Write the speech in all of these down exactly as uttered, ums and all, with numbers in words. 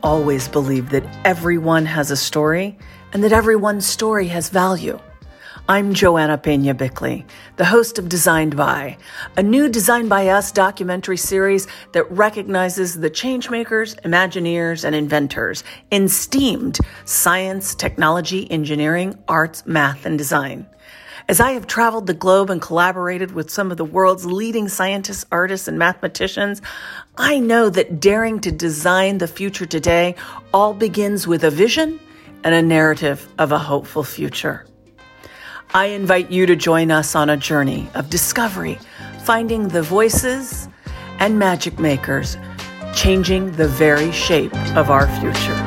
always believed that everyone has a story and that everyone's story has value. I'm Joanna Pena Bickley, the host of Designed By, a new Designed By Us documentary series that recognizes the changemakers, imagineers, and inventors in STEAMed science, technology, engineering, arts, math, and design. As I have traveled the globe and collaborated with some of the world's leading scientists, artists, and mathematicians, I know that daring to design the future today all begins with a vision and a narrative of a hopeful future. I invite you to join us on a journey of discovery, finding the voices and magic makers, changing the very shape of our future.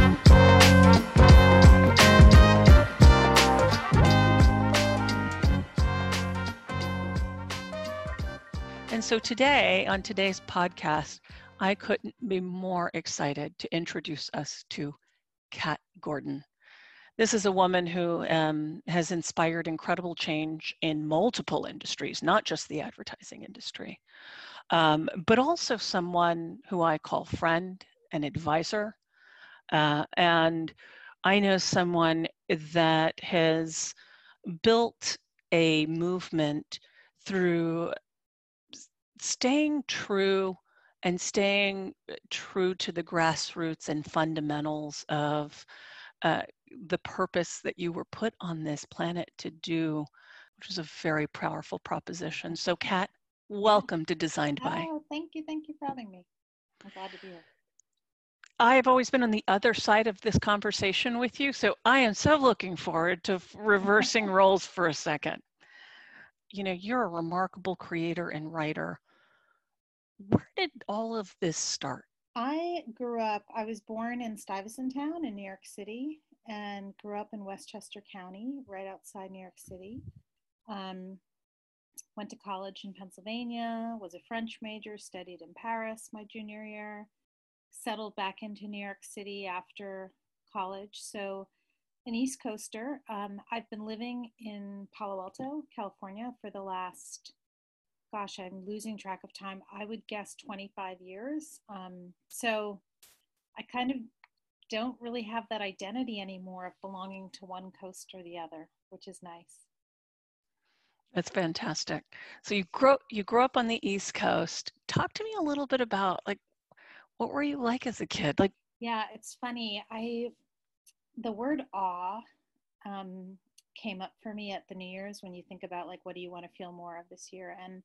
And so today, on today's podcast, I couldn't be more excited to introduce us to Kat Gordon. This is a woman who um, has inspired incredible change in multiple industries, not just the advertising industry, um, but also someone who I call friend and advisor. Uh, and I know someone that has built a movement through staying true and staying true to the grassroots and fundamentals of uh, the purpose that you were put on this planet to do, which is a very powerful proposition. So Kat, welcome to Designed By. Oh, thank you. Thank you for having me. I'm glad to be here. I've always been on the other side of this conversation with you, so I am so looking forward to reversing roles for a second. You know, you're a remarkable creator and writer. Where did all of this start? I grew up, I was born in Stuyvesant Town in New York City and grew up in Westchester County, right outside New York City. Um, went to college in Pennsylvania, was a French major, studied in Paris my junior year, settled back into New York City after college. So an East Coaster. Um, I've been living in Palo Alto, California for the last gosh, I'm losing track of time. I would guess twenty-five years. Um, so I kind of don't really have that identity anymore of belonging to one coast or the other, which is nice. That's fantastic. So you grow you grew up on the East Coast. Talk to me a little bit about like what were you like as a kid? Like, yeah, it's funny. I the word awe um, came up for me at the New Year's when you think about like what do you want to feel more of this year, and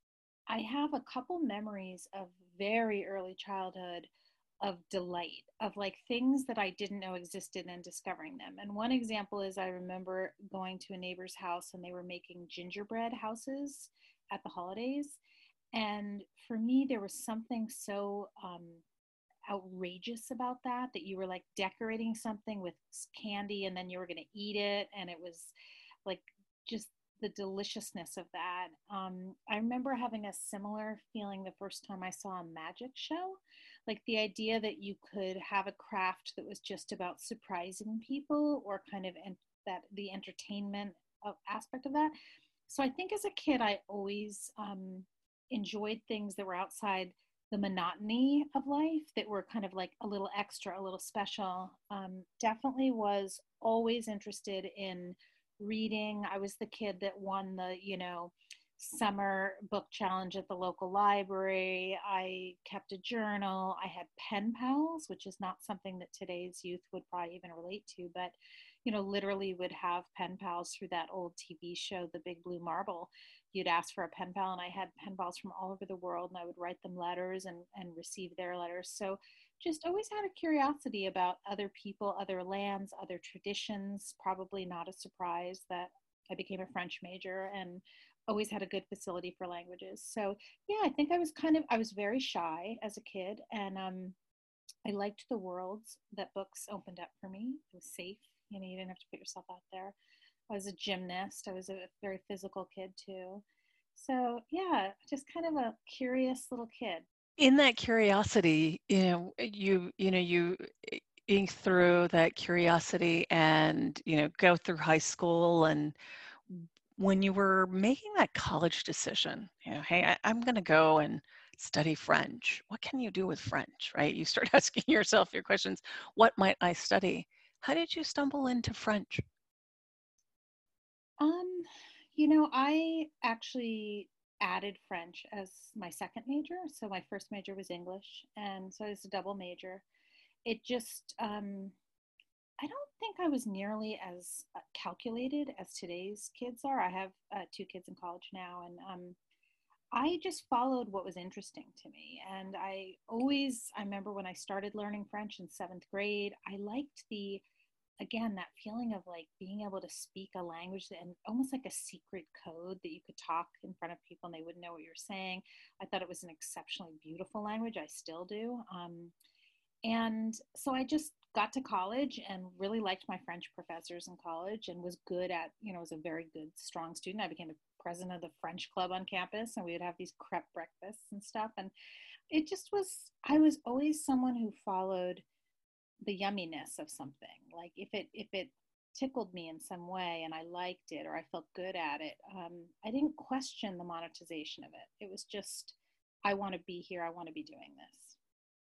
I have a couple memories of very early childhood of delight, of like things that I didn't know existed and discovering them. And one example is I remember going to a neighbor's house and they were making gingerbread houses at the holidays. And for me, there was something so um, outrageous about that, that you were like decorating something with candy and then you were going to eat it. And it was like just the deliciousness of that. Um, I remember having a similar feeling the first time I saw a magic show, like the idea that you could have a craft that was just about surprising people or kind of en- that the entertainment of, aspect of that. So I think as a kid, I always um, enjoyed things that were outside the monotony of life, that were kind of like a little extra, a little special. Um, definitely was always interested in reading. I was the kid that won the, you know, summer book challenge at the local library. I kept a journal. I had pen pals, which is not something that today's youth would probably even relate to, but, you know, literally would have pen pals through that old T V show, The Big Blue Marble. You'd ask for a pen pal, and I had pen pals from all over the world, and I would write them letters and, and receive their letters. So just always had a curiosity about other people, other lands, other traditions. Probably not a surprise that I became a French major and always had a good facility for languages. So yeah, I think I was kind of, I was very shy as a kid, and um, I liked the worlds that books opened up for me. It was safe. You know, you didn't have to put yourself out there. I was a gymnast. I was a very physical kid too. So yeah, just kind of a curious little kid. In that curiosity, you know, you you know you ink through that curiosity and you know go through high school, and when you were making that college decision, you know, hey, I, I'm going to go and study French. What can you do with French, right? You start asking yourself your questions. What might I study? How did you stumble into French? Um, you know, I actually added French as my second major. So my first major was English, and so it's a double major. It just, um, I don't think I was nearly as uh, calculated as today's kids are. I have uh, two kids in college now, and um, I just followed what was interesting to me. And I always, I remember when I started learning French in seventh grade, I liked the, again, that feeling of like being able to speak a language and almost like a secret code that you could talk in front of people and they wouldn't know what you're saying. I thought it was an exceptionally beautiful language. I still do. Um, and so I just got to college and really liked my French professors in college and was good at, you know, was a very good, strong student. I became the president of the French club on campus, and we would have these crepe breakfasts and stuff. And it just was, I was always someone who followed the yumminess of something. Like if it, if it tickled me in some way and I liked it or I felt good at it, um, I didn't question the monetization of it. It was just, I want to be here. I want to be doing this.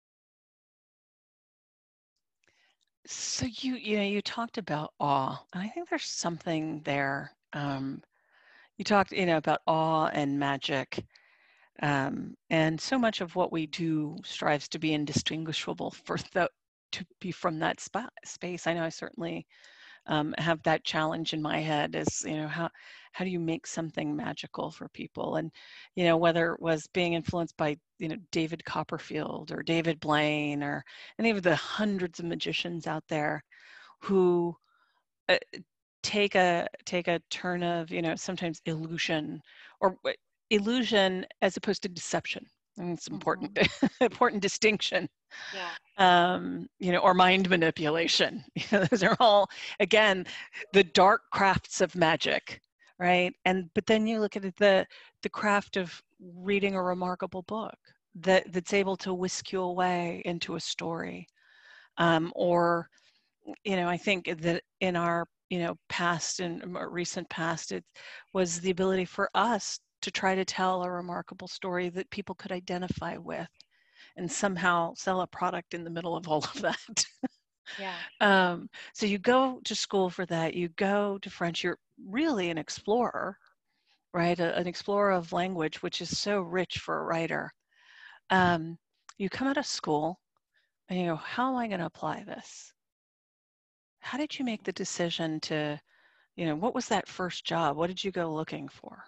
So you you know you talked about awe, and I think there's something there. Um, you talked you know about awe and magic, um, and so much of what we do strives to be indistinguishable for the to be from that spot, space. I know I certainly um, have that challenge in my head is you know how how do you make something magical for people, and you know whether it was being influenced by you know David Copperfield or David Blaine or any of the hundreds of magicians out there who uh, take a take a turn of you know sometimes illusion or uh, illusion as opposed to deception. I mean, it's important Mm-hmm. important distinction, Yeah. um, you know, or mind manipulation. You know, those are all, again, the dark crafts of magic, right? And but then you look at the the craft of reading a remarkable book that that's able to whisk you away into a story, um, or you know, I think that in our you know past and more recent past, it was the ability for us to try to tell a remarkable story that people could identify with and somehow sell a product in the middle of all of that. Yeah. um, so you go to school for that. You go to French. You're really an explorer, right? A, an explorer of language, which is so rich for a writer. Um, you come out of school and you go, how am I going to apply this? How did you make the decision to, you know, what was that first job? What did you go looking for?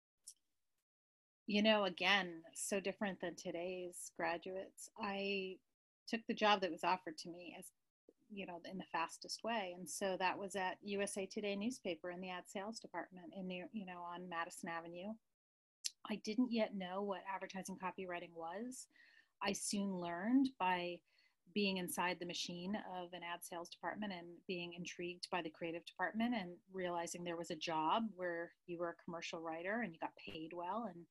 You know, again, so different than today's graduates. I took the job that was offered to me as, you know, in the fastest way. And so that was at U S A Today newspaper in the ad sales department in New, you know, on Madison Avenue. I didn't yet know what advertising copywriting was. I soon learned by being inside the machine of an ad sales department and being intrigued by the creative department and realizing there was a job where you were a commercial writer and you got paid well. And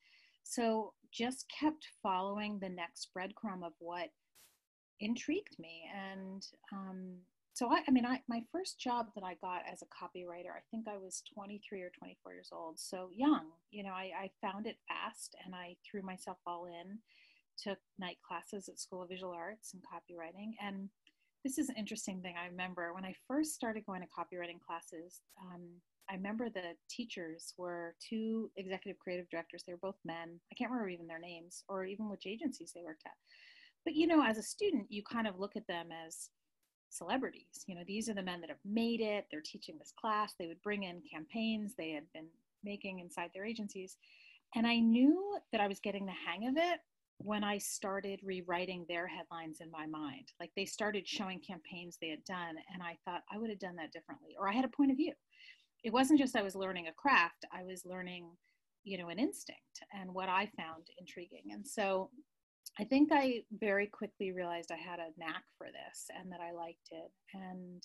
so just kept following the next breadcrumb of what intrigued me. And um, so I, I mean, I, my first job that I got as a copywriter, I think I was twenty-three or twenty-four years old. So young, you know, I, I found it fast and I threw myself all in, took night classes at School of Visual Arts and copywriting. And this is an interesting thing. I remember when I first started going to copywriting classes, um, I remember the teachers were two executive creative directors. They were both men. I can't remember even their names or even which agencies they worked at. But, you know, as a student, you kind of look at them as celebrities. You know, these are the men that have made it. They're teaching this class. They would bring in campaigns they had been making inside their agencies. And I knew that I was getting the hang of it when I started rewriting their headlines in my mind. Like they started showing campaigns they had done, and I thought I would have done that differently, or I had a point of view. It wasn't just I was learning a craft, I was learning, you know, an instinct and what I found intriguing. And so I think I very quickly realized I had a knack for this and that I liked it. And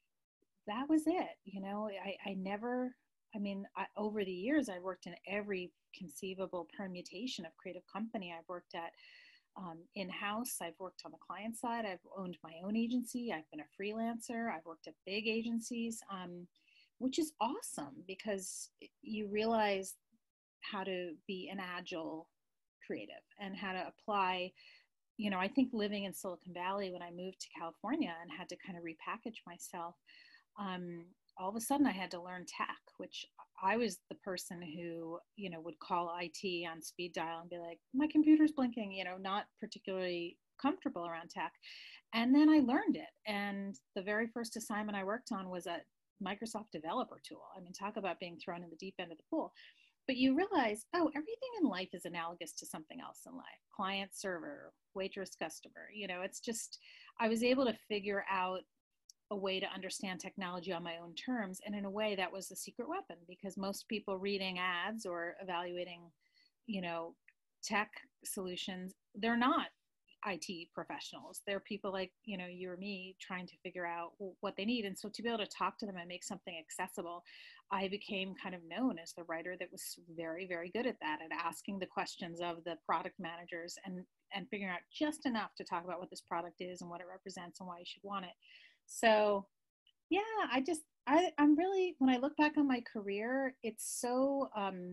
that was it. You know, I, I never, I mean, I, over the years, I worked in every conceivable permutation of creative company. I've worked at um, in-house. I've worked on the client side. I've owned my own agency. I've been a freelancer. I've worked at big agencies, um, which is awesome because you realize how to be an agile creative and how to apply. You know, I think living in Silicon Valley when I moved to California and had to kind of repackage myself, um, all of a sudden I had to learn tech, which I was the person who, you know, would call I T on speed dial and be like, my computer's blinking, you know, not particularly comfortable around tech. And then I learned it. And the very first assignment I worked on was a Microsoft developer tool. I mean, talk about being thrown in the deep end of the pool. But you realize, oh, everything in life is analogous to something else in life. Client, server, waitress, customer. You know, it's just, I was able to figure out a way to understand technology on my own terms. And in a way that was the secret weapon, because most people reading ads or evaluating, you know, tech solutions, they're not I T professionals. They're people like, you know, you or me trying to figure out what they need. And so to be able to talk to them and make something accessible, I became kind of known as the writer that was very, very good at that, at asking the questions of the product managers and, and figuring out just enough to talk about what this product is and what it represents and why you should want it. So yeah, I just, I, I'm really, when I look back on my career, it's so, um,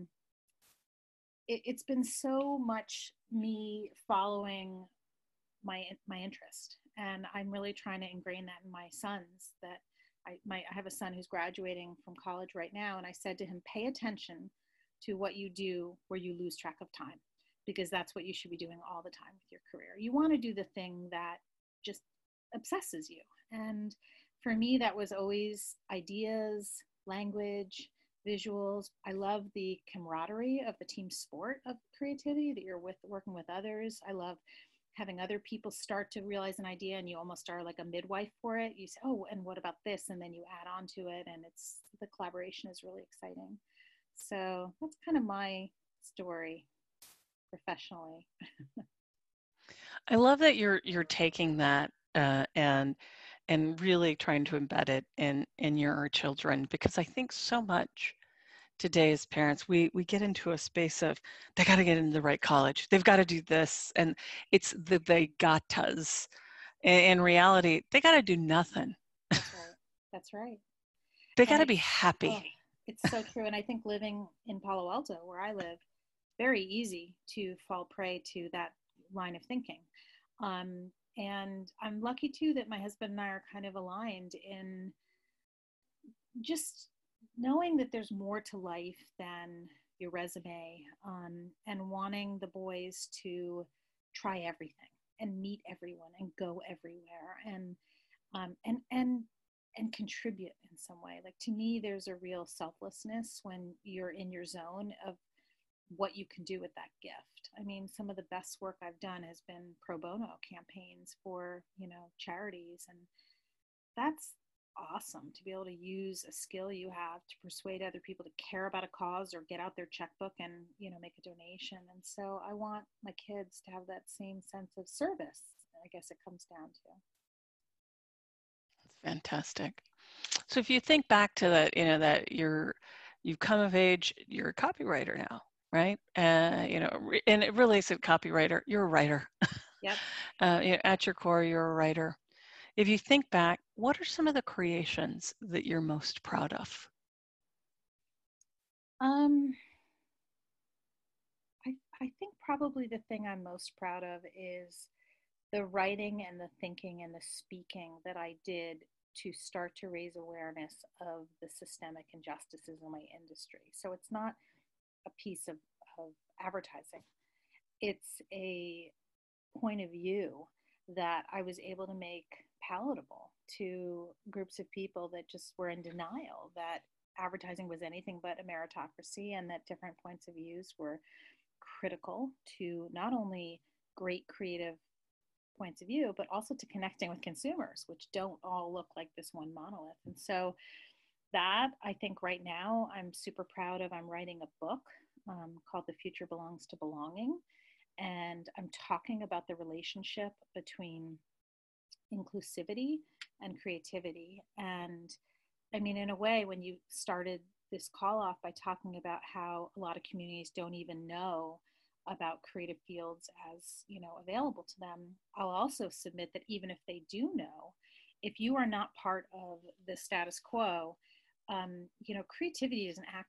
it, it's been so much me following my my interest, and I'm really trying to ingrain that in my sons. That I my I have a son who's graduating from college right now, and I said to him, pay attention to what you do where you lose track of time, because that's what you should be doing all the time with your career. You want to do the thing that just obsesses you, and for me that was always ideas, language, visuals. I love the camaraderie of the team sport of creativity, that you're with working with others. I love having other people start to realize an idea and you almost are like a midwife for it. You say, oh, and what about this? And then you add on to it, and it's, the collaboration is really exciting. So that's kind of my story professionally. I love that you're you're taking that uh, and and really trying to embed it in in your children, because I think so much today as parents, we we get into a space of they got to get into the right college, they've got to do this, and it's the they gottas. In, in reality, they got to do nothing. That's right. That's right. They And got to be it's, happy. oh, it's so true. And I think living in Palo Alto, where I live, very easy to fall prey to that line of thinking. Um, and I'm lucky too that my husband and I are kind of aligned in just knowing that there's more to life than your resume, um, and wanting the boys to try everything and meet everyone and go everywhere and um, and and and contribute in some way. Like, to me, there's a real selflessness when you're in your zone of what you can do with that gift. I mean, some of the best work I've done has been pro bono campaigns for, you know, charities, and that's awesome to be able to use a skill you have to persuade other people to care about a cause or get out their checkbook and, you know, make a donation. And so I want my kids to have that same sense of service, I guess it comes down to. Fantastic. So if you think back to that, you know, that you're you've come of age, you're a copywriter now, right? Uh, you know, and it really isn't copywriter, you're a writer. Yep. uh, you know, at your core, you're a writer. If you think back, what are some of the creations that you're most proud of? Um, I, I think probably the thing I'm most proud of is the writing and the thinking and the speaking that I did to start to raise awareness of the systemic injustices in my industry. So it's not a piece of, of advertising. It's a point of view that I was able to make palatable to groups of people that just were in denial that advertising was anything but a meritocracy, and that different points of views were critical to not only great creative points of view, but also to connecting with consumers, which don't all look like this one monolith. And so that, I think right now I'm super proud of. I'm writing a book um, called The Future Belongs to Belonging. And I'm talking about the relationship between inclusivity and creativity. And I mean, in a way, when you started this call off by talking about how a lot of communities don't even know about creative fields as, you know, available to them, I'll also submit that even if they do know, if you are not part of the status quo, um, you know, creativity is an act of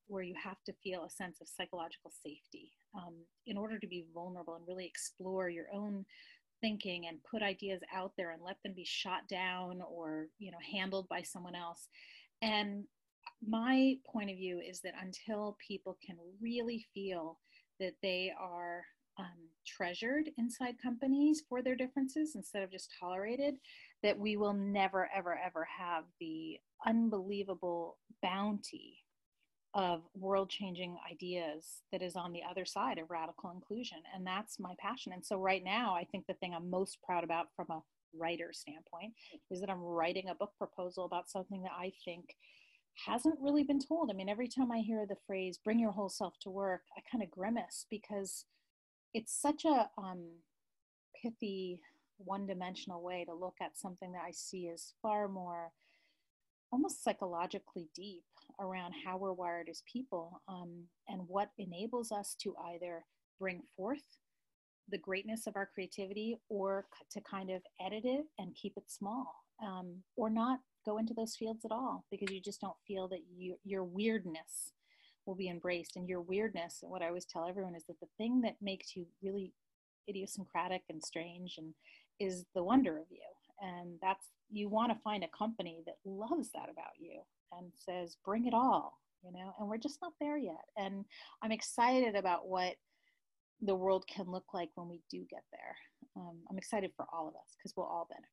where you have to feel a sense of psychological safety um, in order to be vulnerable and really explore your own thinking and put ideas out there and let them be shot down or, you know, handled by someone else. And my point of view is that until people can really feel that they are um, treasured inside companies for their differences instead of just tolerated, that we will never, ever, ever have the unbelievable bounty of world-changing ideas that is on the other side of radical inclusion. And that's my passion. And so right now, I think the thing I'm most proud about from a writer standpoint is that I'm writing a book proposal about something that I think hasn't really been told. I mean, every time I hear the phrase, bring your whole self to work, I kind of grimace because it's such a um, pithy, one-dimensional way to look at something that I see as far more almost psychologically deep around how we're wired as people, um, and what enables us to either bring forth the greatness of our creativity or to kind of edit it and keep it small, um, or not go into those fields at all because you just don't feel that you, your weirdness will be embraced. And your weirdness, what I always tell everyone, is that the thing that makes you really idiosyncratic and strange and is the wonder of you. And that's, you want to find a company that loves that about you and says, bring it all, you know, and we're just not there yet. And I'm excited about what the world can look like when we do get there. Um, I'm excited for all of us because we'll all benefit.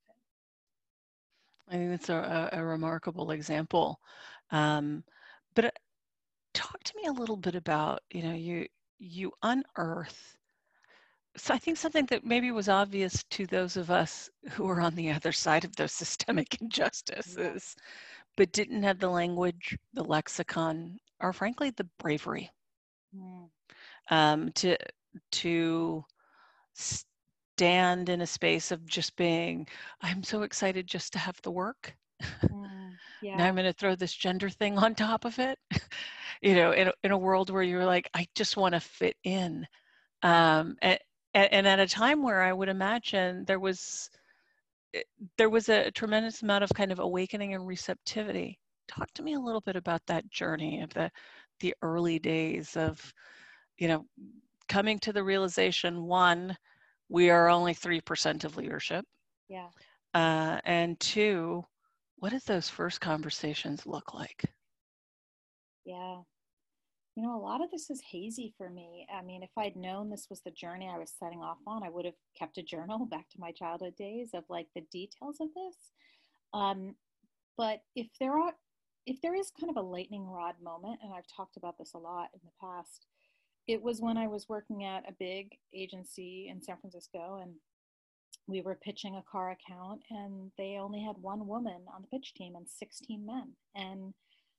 I think that's a, a remarkable example. Um, but talk to me a little bit about, you know, you you unearth. So I think something that maybe was obvious to those of us who are on the other side of those systemic injustices, yeah. but didn't have the language, the lexicon, or frankly, the bravery mm. um, to to stand in a space of just being, I'm so excited just to have the work. Mm, yeah. Now I'm going to throw this gender thing on top of it. you know, in a, in a world where you're like, I just want to fit in. Um, and, and at a time where I would imagine there was there was a tremendous amount of kind of awakening and receptivity. Talk to me a little bit about that journey of the the early days of, you know, coming to the realization, one, we are only three percent of leadership. Yeah. Uh, and two, what did those first conversations look like? Yeah. You know, a lot of this is hazy for me. I mean, if I'd known this was the journey I was setting off on, I would have kept a journal back to my childhood days of like the details of this. Um, but if there are, if there is kind of a lightning rod moment, and I've talked about this a lot in the past, it was when I was working at a big agency in San Francisco, and we were pitching a car account, and they only had one woman on the pitch team and sixteen men. And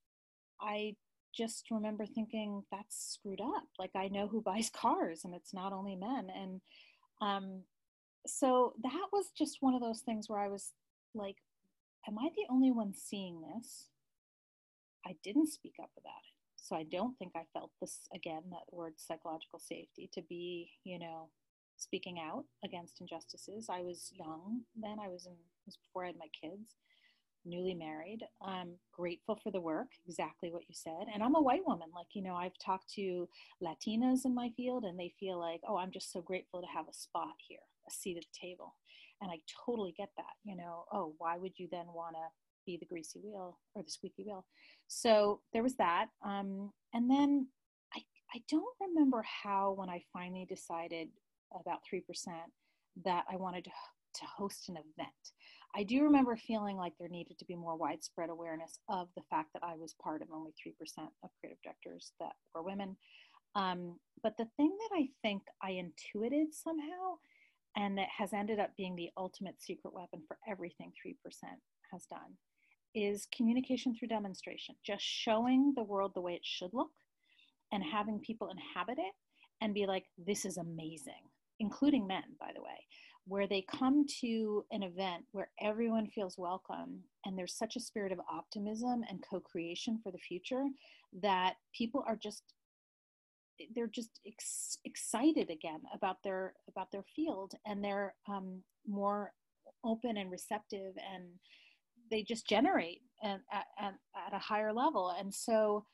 I just remember thinking, that's screwed up. Like, I know who buys cars, and it's not only men. And um, so that was just one of those things where I was like, am I the only one seeing this? I didn't speak up about it. So I don't think I felt this, again, that word psychological safety, to be, you know, speaking out against injustices. I was young then. I was in, it was before I had my kids, newly married, um, grateful for the work, exactly what you said. And I'm a white woman. Like, you know, I've talked to Latinas in my field, and they feel like, oh, I'm just so grateful to have a spot here, a seat at the table. And I totally get that, you know, oh, why would you then want to be the greasy wheel or the squeaky wheel? So there was that. Um, and then I, I don't remember how, when I finally decided about three percent that I wanted to, to host an event. I do remember feeling like there needed to be more widespread awareness of the fact that I was part of only three percent of creative directors that were women. Um, but the thing that I think I intuited somehow, and that has ended up being the ultimate secret weapon for everything three percent has done, is communication through demonstration, just showing the world the way it should look and having people inhabit it and be like, this is amazing, including men, by the way, where they come to an event where everyone feels welcome and there's such a spirit of optimism and co-creation for the future that people are just, they're just ex- excited again about their, about their field, and they're um, more open and receptive, and they just generate and at, at, at a higher level. And so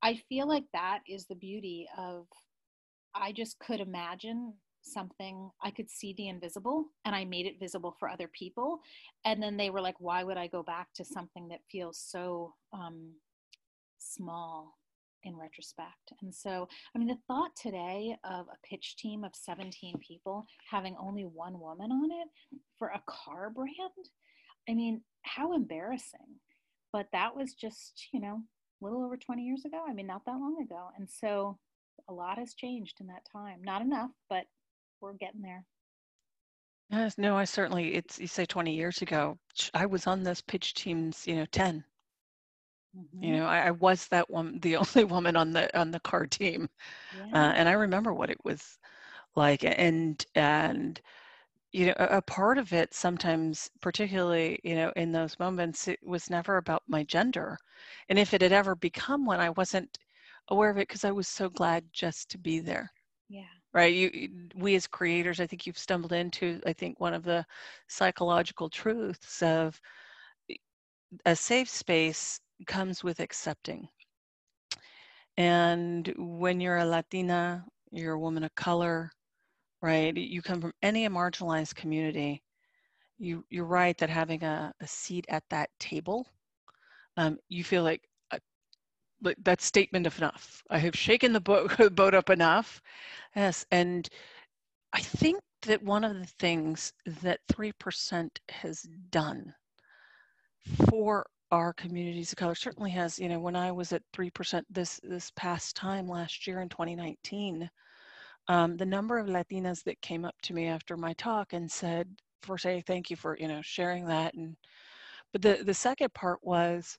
I feel like that is the beauty of, I just could imagine something, I could see the invisible and I made it visible for other people. And then they were like, why would I go back to something that feels so um, small in retrospect? And so, I mean, the thought today of a pitch team of seventeen people having only one woman on it for a car brand, I mean, how embarrassing. But that was just, you know, a little over twenty years ago. I mean, not that long ago. And so a lot has changed in that time. Not enough, but we're getting there. Yes, no, I certainly, it's, you say twenty years ago, I was on those pitch teams, you know, ten. You Mm-hmm. know, I, I was that one, the only woman on the on the car team, uh, Yeah. and I remember what it was like. And and you know, a, a part of it sometimes, particularly you know, in those moments, it was never about my gender, and if it had ever become one, I wasn't aware of it because I was so glad just to be there. Yeah. Right? You, you- we as creators, I think you've stumbled into, I think one of the psychological truths of a safe space comes with accepting. And when you're a Latina, you're a woman of color, right? You come from any marginalized community. You, you're right that having a, a seat at that table, um, you feel like, uh, like that statement of enough. I have shaken the boat, boat up enough. Yes. And I think that one of the things that three percent has done for our communities of color certainly has, you know, when I was at three percent this this past time last year in twenty nineteen, um, the number of Latinas that came up to me after my talk and said, for say, thank you for, you know, sharing that. And, but the, the second part was,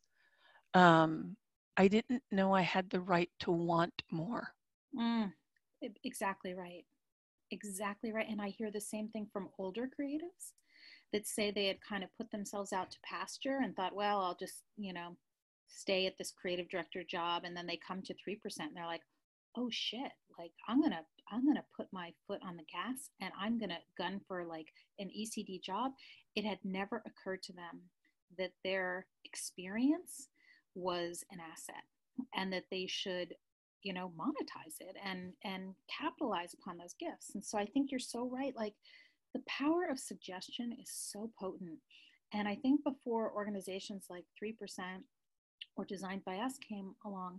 um, I didn't know I had the right to want more. Mm, e- exactly right. Exactly right. And I hear the same thing from older creatives that say they had kind of put themselves out to pasture and thought, well, I'll just, you know, stay at this creative director job. And then they come to three percent and they're like, oh shit, like I'm going to, I'm going to put my foot on the gas and I'm going to gun for like an E C D job. It had never occurred to them that their experience was an asset and that they should, you know, monetize it and and capitalize upon those gifts. And so I think you're so right. Like the power of suggestion is so potent. And I think before organizations like three percent or Designed by Us came along,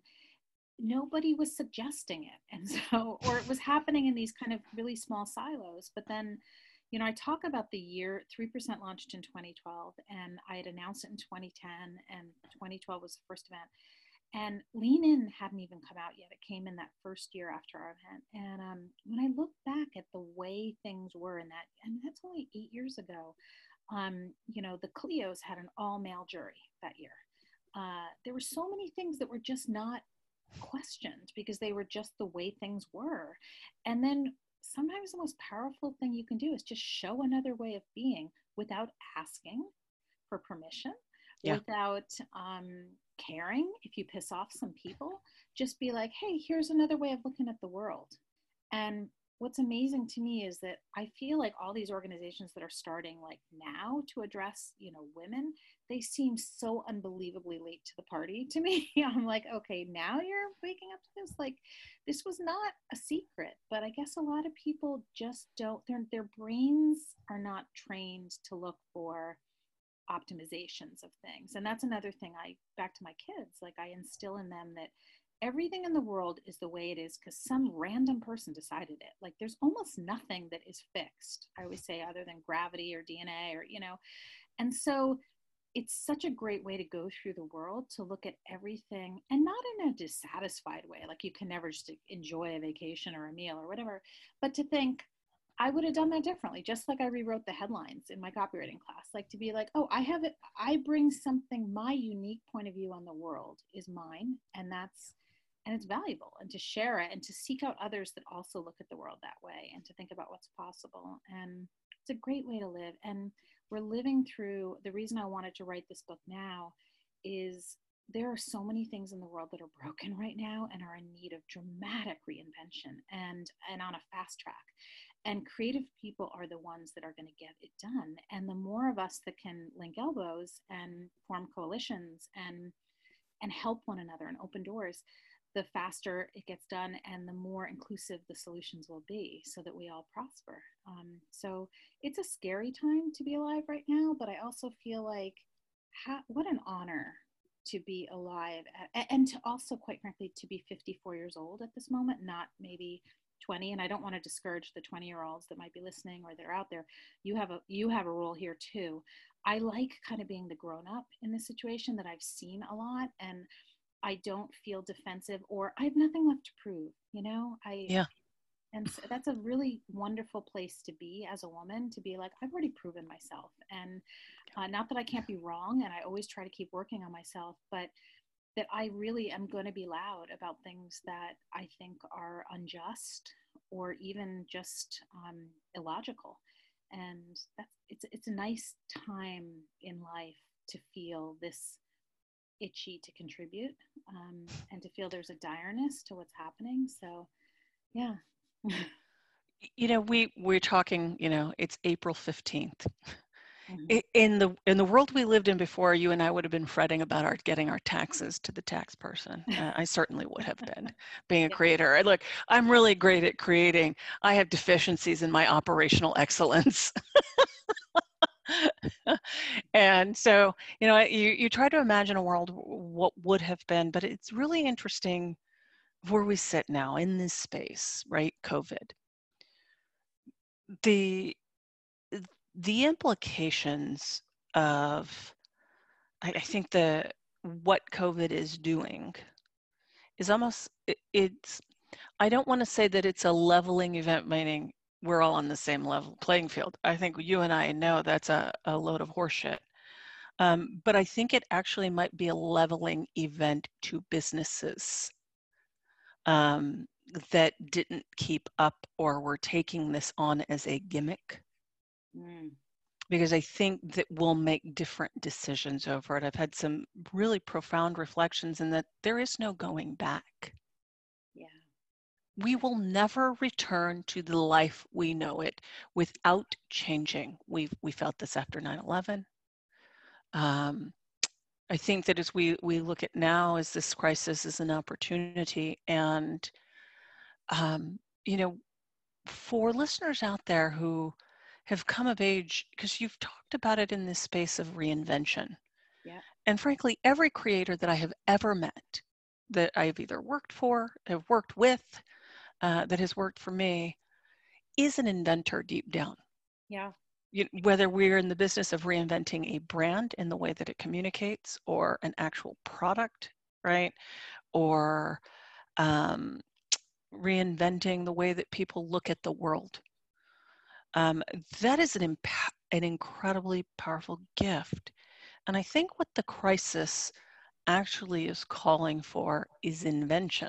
nobody was suggesting it. And so, or it was happening in these kind of really small silos. But then, you know, I talk about the year three percent launched in twenty twelve, and I had announced it in twenty ten, and twenty twelve was the first event. And Lean In hadn't even come out yet. It came in that first year after our event. And um, when I look back at the way things were in that, and that's only eight years ago, um, you know, the Clios had an all male jury that year. Uh, there were so many things that were just not questioned because they were just the way things were. And then sometimes the most powerful thing you can do is just show another way of being without asking for permission, Yeah. without um, caring if you piss off some people. Just be like, hey, here's another way of looking at the world. And what's amazing to me is that I feel like all these organizations that are starting like now to address, you know, women, they seem so unbelievably late to the party to me. I'm like, okay, now you're waking up to this. Like, this was not a secret, but I guess a lot of people just don't, their, their brains are not trained to look for optimizations of things. And that's another thing, I back to my kids, like I instill in them that everything in the world is the way it is because some random person decided it. Like there's almost nothing that is fixed, I always say, other than gravity or D N A or, you know. And so it's such a great way to go through the world, to look at everything, and not in a dissatisfied way, like you can never just enjoy a vacation or a meal or whatever, but to think, I would have done that differently, just like I rewrote the headlines in my copywriting class. Like to be like, oh, I have it, I bring something, my unique point of view on the world is mine, and that's, and it's valuable, and to share it and to seek out others that also look at the world that way and to think about what's possible. And it's a great way to live. And we're living through, the reason I wanted to write this book now is there are so many things in the world that are broken right now and are in need of dramatic reinvention and and on a fast track. And creative people are the ones that are going to get it done. And the more of us that can link elbows and form coalitions and and help one another and open doors, the faster it gets done and the more inclusive the solutions will be so that we all prosper. Um, so it's a scary time to be alive right now, but I also feel like ha- what an honor to be alive at, and to also, quite frankly, to be fifty-four years old at this moment, not maybe twenty. And I don't want to discourage the twenty year olds that might be listening or that are out there. You have a, you have a role here too. I like kind of being the grown up in this situation, that I've seen a lot, and I don't feel defensive or I have nothing left to prove, you know, I, Yeah. and so that's a really wonderful place to be as a woman, to be like, I've already proven myself. And uh, not that I can't be wrong. And I always try to keep working on myself, but that I really am going to be loud about things that I think are unjust or even just um, illogical. And that's, it's, it's a nice time in life to feel this itchy to contribute, um, and to feel there's a direness to what's happening. So, yeah. You know, we we're talking, you know, it's April fifteenth. Mm-hmm. In the in the world we lived in before, you and I would have been fretting about our getting our taxes to the tax person. Uh, I certainly would have been, being a Yeah. creator. I, look, I'm really great at creating. I have deficiencies in my operational excellence. And so, you know, you, you try to imagine a world what would have been, but it's really interesting where we sit now in this space, right? COVID. The the implications of, I, I think the what COVID is doing is almost it, it's I don't want to say that it's a leveling event, meaning we're all on the same level playing field. I think you and I know that's a, a load of horseshit. Um, but I think it actually might be a leveling event to businesses um, that didn't keep up or were taking this on as a gimmick. Mm. Because I think that we'll make different decisions over it. I've had some really profound reflections in that there is no going back. Yeah. We will never return to the life we know it without changing. We've, we felt this after nine eleven. Um, I think that as we, we look at now as this crisis is an opportunity, and, um, you know, for listeners out there who have come of age, because you've talked about it in this space of reinvention. Yeah. And frankly, every creator that I have ever met, that I've either worked for, have worked with, uh, that has worked for me, is an inventor deep down. Yeah. You, whether we're in the business of reinventing a brand in the way that it communicates, or an actual product, right? Or um, reinventing the way that people look at the world. Um, that is an, imp- an incredibly powerful gift. And I think what the crisis actually is calling for is invention.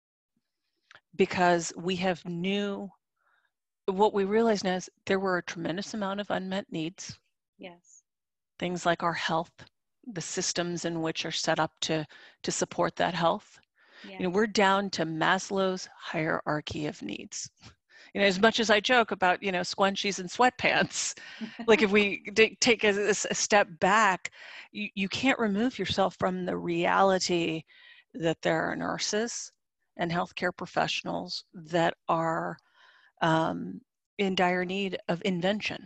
Because we have new, what we realize now is there were a tremendous amount of unmet needs. Yes. Things like our health, the systems in which are set up to, to support that health. Yes. You know, we're down to Maslow's hierarchy of needs. You know, as much as I joke about, you know, squunchies and sweatpants, like if we d- take a, a step back, you, you can't remove yourself from the reality that there are nurses and healthcare professionals that are um, in dire need of invention,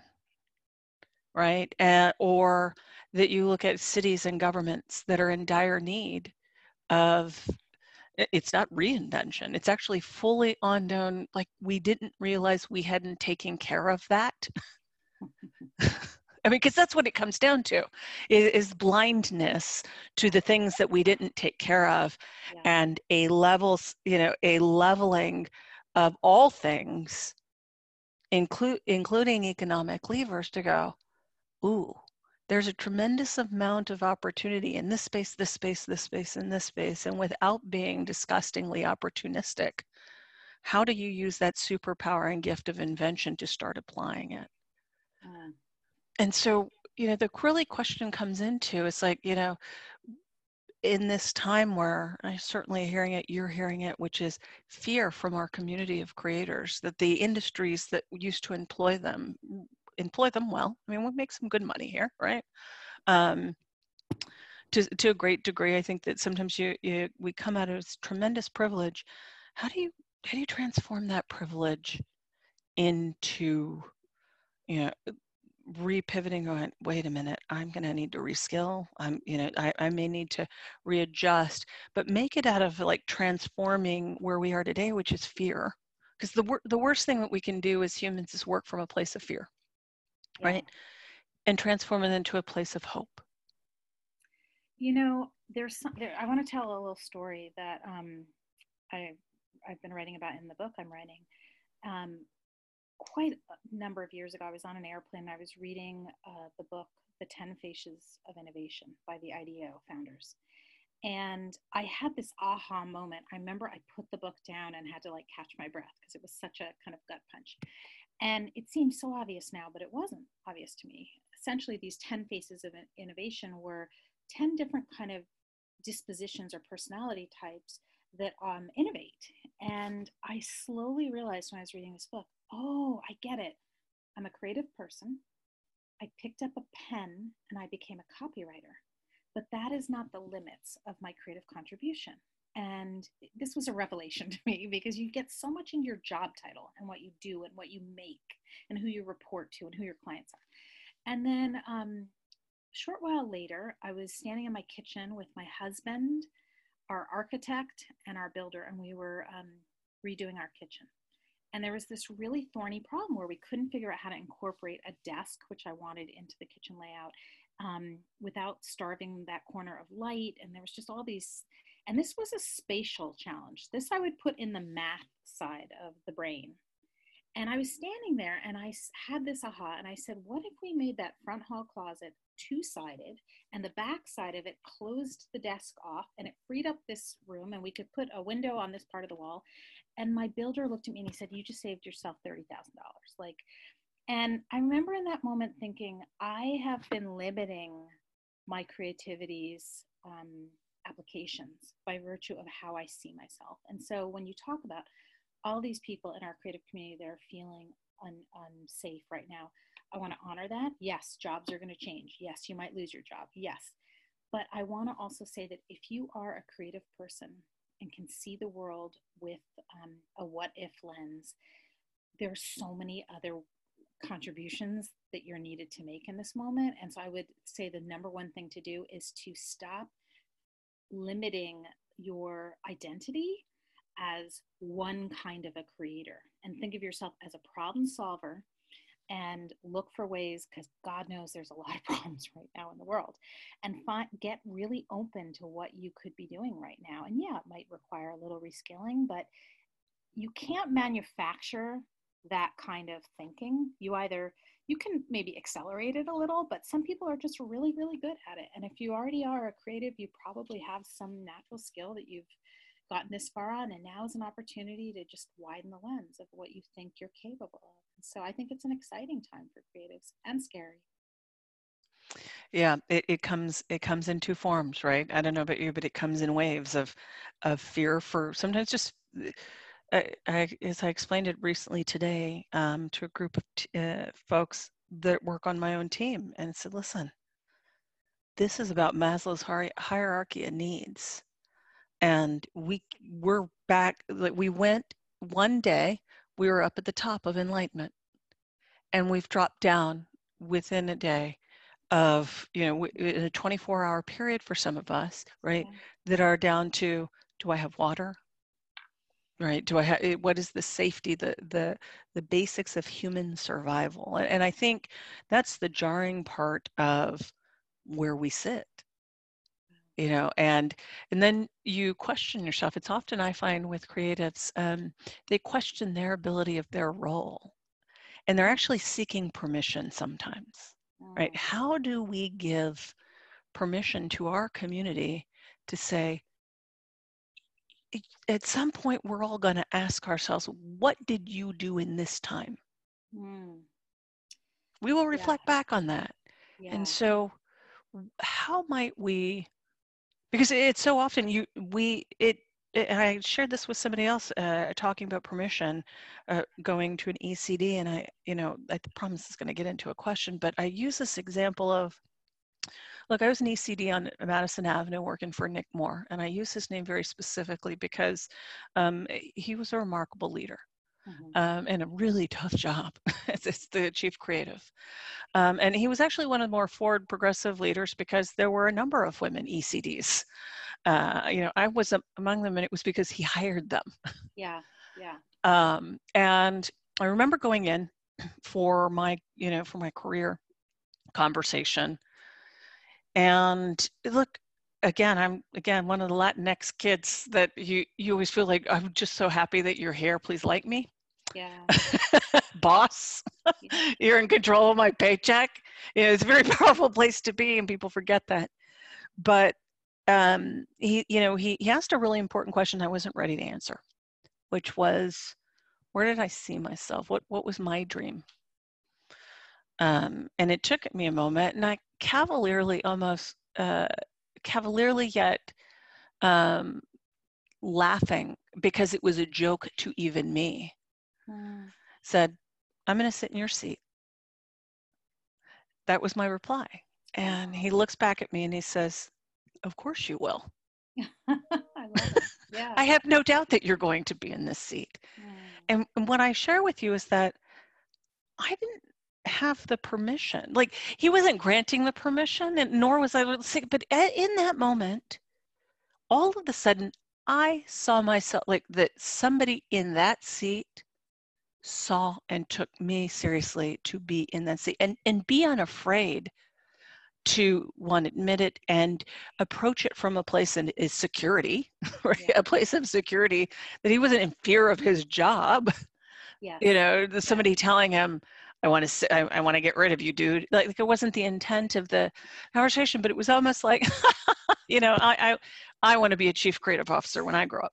right? Uh, or that you look at cities and governments that are in dire need of, it's not reinvention, it's actually fully unknown, like we didn't realize we hadn't taken care of that. I mean, because that's what it comes down to, is, is blindness to the things that we didn't take care of. Yeah. And a level, you know, a leveling of all things, include, including economic levers, to go, ooh, there's a tremendous amount of opportunity in this space, this space, this space, and this space. And without being disgustingly opportunistic, how do you use that superpower and gift of invention to start applying it? Mm. And so, you know, the really question comes into, it's like, you know, in this time where I'm certainly hearing it, you're hearing it, which is fear from our community of creators, that the industries that used to employ them, employ them well. I mean, we make some good money here, right? Um, to to a great degree. I think that sometimes you, you we come out of this tremendous privilege. How do you how do you transform that privilege into, you know, repivoting on, wait a minute, I'm going to need to reskill. I'm, you know, I, I may need to readjust, but make it out of like transforming where we are today, which is fear. Because the, wor- the worst thing that we can do as humans is work from a place of fear, Yeah. right? And transform it into a place of hope. You know, there's some, there, I want to tell a little story that um, I, I've been writing about in the book I'm writing. Um, quite a number of years ago, I was on an airplane. I was reading uh, the book, The ten Faces of Innovation by the I D E O founders. And I had this aha moment. I remember I put the book down and had to like catch my breath because it was such a kind of gut punch. And it seems so obvious now, but it wasn't obvious to me. Essentially, these ten faces of innovation were ten different kind of dispositions or personality types that um, innovate. And I slowly realized when I was reading this book, oh, I get it. I'm a creative person. I picked up a pen and I became a copywriter. But that is not the limits of my creative contribution. And this was a revelation to me because you get so much in your job title and what you do and what you make and who you report to and who your clients are. And then um, a short while later, I was standing in my kitchen with my husband, our architect, and our builder, and we were um, redoing our kitchen. And there was this really thorny problem where we couldn't figure out how to incorporate a desk, which I wanted into the kitchen layout, um, without starving that corner of light. And there was just all these, and this was a spatial challenge. This I would put in the math side of the brain. And I was standing there and I had this aha, and I said, what if we made that front hall closet two-sided and the back side of it closed the desk off and it freed up this room and we could put a window on this part of the wall. And my builder looked at me and he said, you just saved yourself thirty thousand dollars. Like, and I remember in that moment thinking, I have been limiting my creativity's um, applications by virtue of how I see myself. And so when you talk about all these people in our creative community that are feeling un- unsafe right now, I want to honor that. Yes, jobs are going to change. Yes, you might lose your job. Yes. But I want to also say that if you are a creative person and can see the world with um, a what if lens, there's so many other contributions that you're needed to make in this moment. And so I would say the number one thing to do is to stop limiting your identity as one kind of a creator and think of yourself as a problem solver and look for ways, because God knows there's a lot of problems right now in the world, and find, get really open to what you could be doing right now. And yeah, it might require a little reskilling, but you can't manufacture that kind of thinking. You either, you can maybe accelerate it a little, but some people are just really, really good at it. And if you already are a creative, you probably have some natural skill that you've gotten this far on, and now is an opportunity to just widen the lens of what you think you're capable of. So I think it's an exciting time for creatives and scary. Yeah, it, it comes it comes in two forms, right? I don't know about you, but it comes in waves of of fear for sometimes just I, I as I explained it recently today um, to a group of t- uh, folks that work on my own team, and said, listen, this is about Maslow's hier- hierarchy of needs, and we we're back. Like we went one day, we were up at the top of enlightenment, and we've dropped down within a day of, you know, in a twenty-four hour period for some of us, right, Yeah. that are down to, do I have water? Right? Do I have, what is the safety, the the the basics of human survival? And I think that's the jarring part of where we sit, you know, and and then you question yourself. It's often, I find, with creatives, um, they question their ability of their role, and they're actually seeking permission sometimes, right? Mm. How do we give permission to our community to say, at some point, we're all going to ask ourselves, what did you do in this time? Mm. We will Yeah. reflect back on that. And Yeah. so how might we, because it's so often you, we, it, it I shared this with somebody else uh, talking about permission, uh, going to an E C D, and I, you know, I promise it's going to get into a question, but I use this example of Look, I was an E C D on Madison Avenue working for Nick Moore, and I use his name very specifically because um, he was a remarkable leader. Mm-hmm. Um, and a really tough job as the chief creative. Um, and he was actually one of the more forward progressive leaders because there were a number of women E C Ds. Uh, you know, I was among them, and it was because he hired them. Yeah, yeah. Um, and I remember going in for my, you know, for my career conversation. And look, again, I'm again one of the Latinx kids that you you always feel like, I'm just so happy that you're here. Please like me. Yeah. Boss, Yeah. you're in control of my paycheck. You know, it's a very powerful place to be, and people forget that. But um, he, you know, he, he asked a really important question I wasn't ready to answer, which was, where did I see myself? What what was my dream? Um, and it took me a moment, and I cavalierly, almost uh, cavalierly yet um, laughing, because it was a joke to even me, Mm. said, I'm going to sit in your seat. That was my reply. And he looks back at me and he says, of course you will. I love it. Yeah. I have no doubt that you're going to be in this seat. Mm. And, and what I share with you is that I didn't have the permission. Like, he wasn't granting the permission, and nor was I sick. But in that moment, all of a sudden, I saw myself, like, that somebody in that seat saw and took me seriously to be in that seat, and, and be unafraid to, one, admit it and approach it from a place of security, right? Yeah. A place of security, that he wasn't in fear of his job. Yes. You know, somebody Yeah. telling him, I want to, I, I want to get rid of you, dude. Like, like, it wasn't the intent of the conversation, but it was almost like, you know, I, I, I want to be a chief creative officer when I grow up.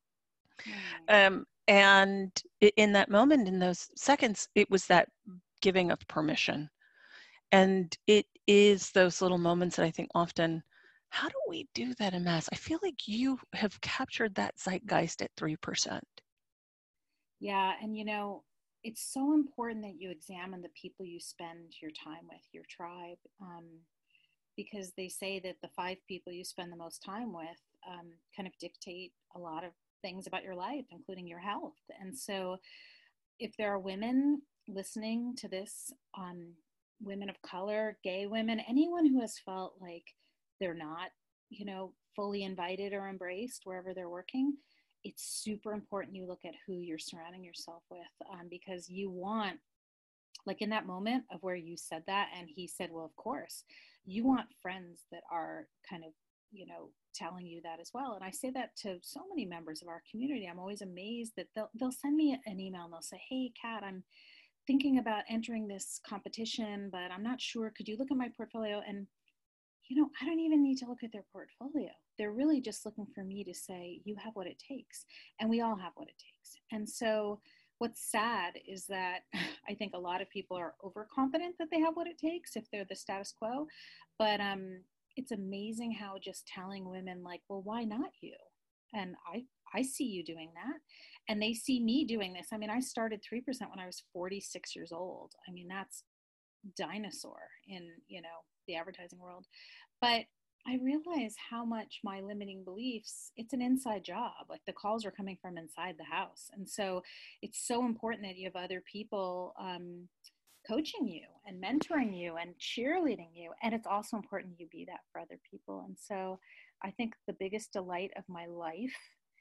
Mm. Um, and in that moment, in those seconds, it was that giving of permission. And it is those little moments that I think often, how do we do that in mass? I feel like you have captured that zeitgeist at three percent. Yeah. And, you know, it's so important that you examine the people you spend your time with, your tribe, um, because they say that the five people you spend the most time with um, kind of dictate a lot of things about your life, including your health. And so, if there are women listening to this, um, women of color, gay women, anyone who has felt like they're not, you know, fully invited or embraced wherever they're working, it's super important you look at who you're surrounding yourself with, um, because you want, like in that moment of where you said that, and he said, well, of course, you want friends that are kind of, you know, telling you that as well. And I say that to so many members of our community. I'm always amazed that they'll, they'll send me an email and they'll say, hey, Kat, I'm thinking about entering this competition, but I'm not sure. Could you look at my portfolio? And, you know, I don't even need to look at their portfolio. They're really just looking for me to say, you have what it takes. And we all have what it takes. And so what's sad is that I think a lot of people are overconfident that they have what it takes if they're the status quo. But um, it's amazing how just telling women like, well, why not you? And I, I see you doing that. And they see me doing this. I mean, I started three percent when I was forty-six years old. I mean, that's dinosaur in, you know, the advertising world. But I realize how much my limiting beliefs, it's an inside job. Like the calls are coming from inside the house. And so it's so important that you have other people um, coaching you and mentoring you and cheerleading you. And it's also important you be that for other people. And so I think the biggest delight of my life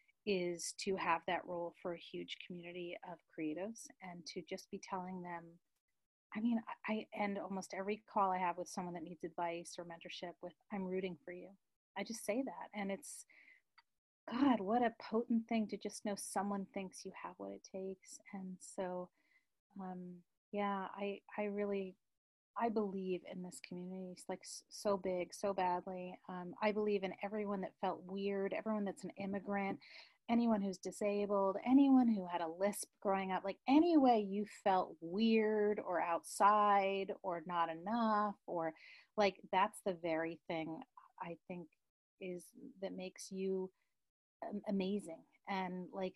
is to have that role for a huge community of creatives and to just be telling them, I mean, I end almost every call I have with someone that needs advice or mentorship with, I'm rooting for you. I just say that. And it's, God, what a potent thing to just know someone thinks you have what it takes. And so, um, yeah, I, I really, I believe in this community. It's like so big, so badly. Um, I believe in everyone that felt weird, everyone that's an immigrant, anyone who's disabled, anyone who had a lisp growing up, like any way you felt weird or outside or not enough, or like that's the very thing I think is that makes you amazing. And like,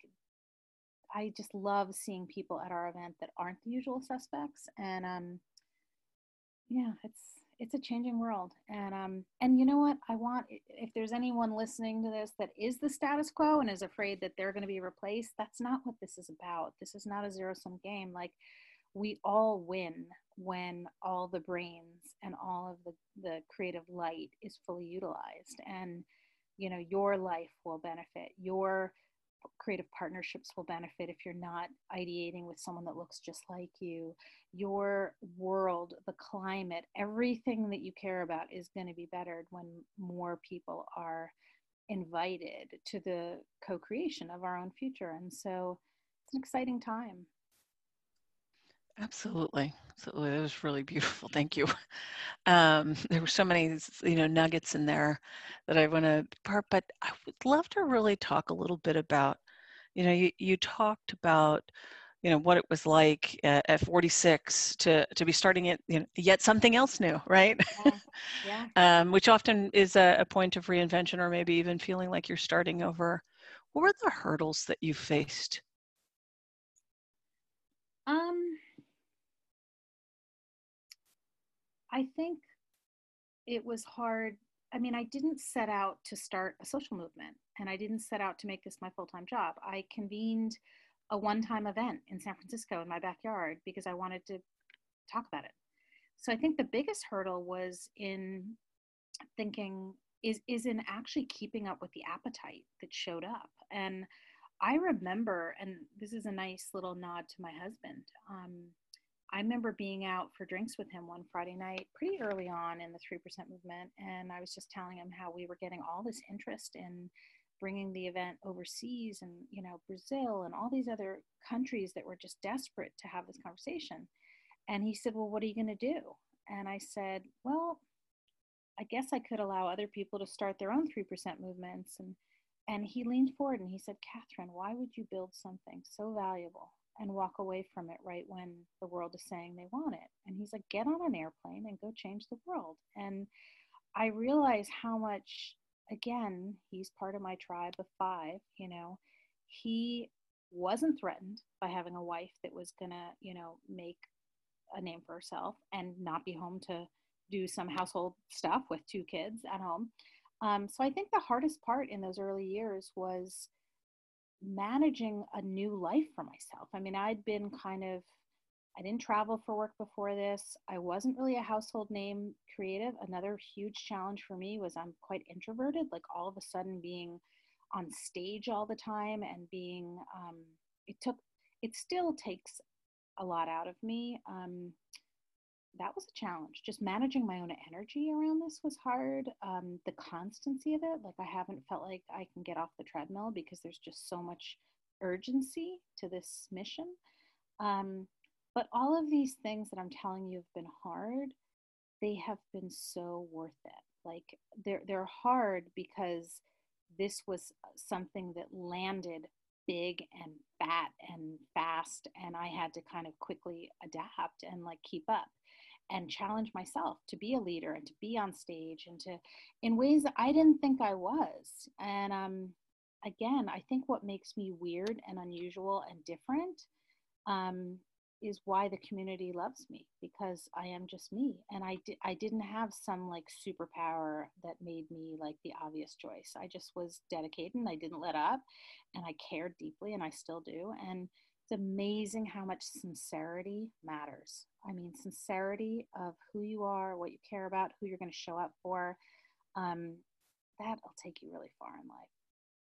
I just love seeing people at our event that aren't the usual suspects. And um, yeah, it's it's a changing world. And um and you know what? I want, if there's anyone listening to this that is the status quo and is afraid that they're going to be replaced, that's not what this is about. This is not a zero sum game. Like, we all win when all the brains and all of the, the creative light is fully utilized. And, you know, your life will benefit. Your creative partnerships will benefit if you're not ideating with someone that looks just like you. Your world, the climate, everything that you care about is going to be bettered when more people are invited to the co-creation of our own future. And so it's an exciting time. Absolutely. Absolutely. That was really beautiful. Thank you. Um, there were so many, you know, nuggets in there that I want to part, but I would love to really talk a little bit about, you know, you, you talked about, you know, what it was like at, at forty-six to, to be starting it, you know, yet something else new, right? Yeah. Yeah. um, which often is a, a point of reinvention, or maybe even feeling like you're starting over. What were the hurdles that you faced? Um, I think it was hard. I mean, I didn't set out to start a social movement, and I didn't set out to make this my full time job. I convened a one time event in San Francisco in my backyard because I wanted to talk about it. So I think the biggest hurdle was in thinking, is is in actually keeping up with the appetite that showed up. And I remember, and this is a nice little nod to my husband. Um, I remember being out for drinks with him one Friday night, pretty early on in the three percent movement. And I was just telling him how we were getting all this interest in bringing the event overseas, and, you know, Brazil and all these other countries that were just desperate to have this conversation. And he said, well, what are you going to do? And I said, well, I guess I could allow other people to start their own three percent movements. And, and he leaned forward and he said, Catherine, why would you build something so valuable and walk away from it right when the world is saying they want it? And he's like, get on an airplane and go change the world. And I realize how much, again, he's part of my tribe of five, you know, he wasn't threatened by having a wife that was gonna, you know, make a name for herself and not be home to do some household stuff with two kids at home. Um, so I think the hardest part in those early years was managing a new life for myself. I mean, I'd been kind of, I didn't travel for work before this. I wasn't really a household name creative. Another huge challenge for me was I'm quite introverted, like all of a sudden being on stage all the time and being, um, it took, it still takes a lot out of me. Um, that was a challenge. Just managing my own energy around this was hard. Um, the constancy of it, like I haven't felt like I can get off the treadmill because there's just so much urgency to this mission. Um, but all of these things that I'm telling you have been hard. They have been so worth it. Like they're they're hard because this was something that landed big and fat and fast, and I had to kind of quickly adapt and like keep up and challenge myself to be a leader and to be on stage and to in ways that I didn't think I was. And um again, I think what makes me weird and unusual and different um is why the community loves me, because I am just me. And I di- I didn't have some like superpower that made me like the obvious choice. I just was dedicated and I didn't let up, and I cared deeply, and I still do. And it's amazing how much sincerity matters. I mean, sincerity of who you are, what you care about, who you're going to show up for. Um, that'll take you really far in life.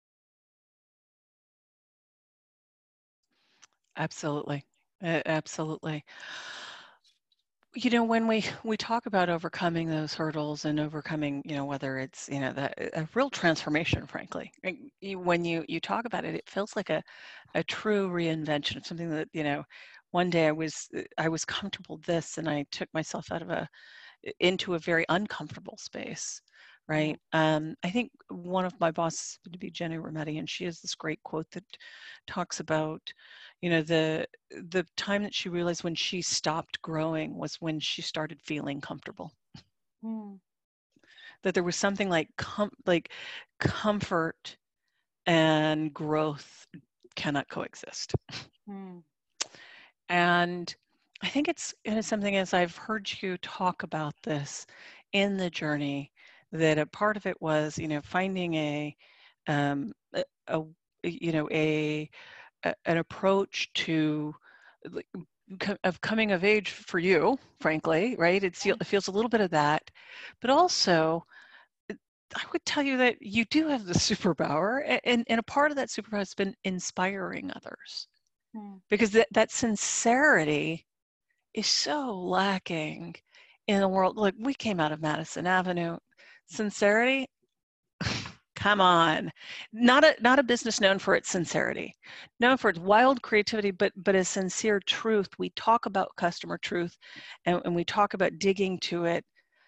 Absolutely. Uh, absolutely. You know, when we we talk about overcoming those hurdles and overcoming, you know, whether it's, you know, that a real transformation, frankly, like, you, when you you talk about it, it feels like a a true reinvention of something that, you know, one day I was uh, I was comfortable this, and I took myself out of a into a very uncomfortable space, Mm, right? Um, I think one of my bosses happened to be Jenny Rometty, and she has this great quote that talks about, you know, the the time that she realized when she stopped growing was when she started feeling comfortable. mm, That there was something like com- like comfort and growth cannot coexist. mm, And I think it's, it's something, as I've heard you talk about this in the journey, that a part of it was, you know, finding a, um, a, a you know, a, a an approach to like, co- of coming of age for you, frankly, right? It's, Yeah. it feels a little bit of that, but also I would tell you that you do have the superpower, a- and, and a part of that superpower has been inspiring others, Hmm. because that, that sincerity is so lacking in the world. Like, we came out of Madison Avenue. Sincerity, come on. Not a not a business known for its sincerity, known for its wild creativity, but but a sincere truth. We talk about customer truth, and, and we talk about digging to it,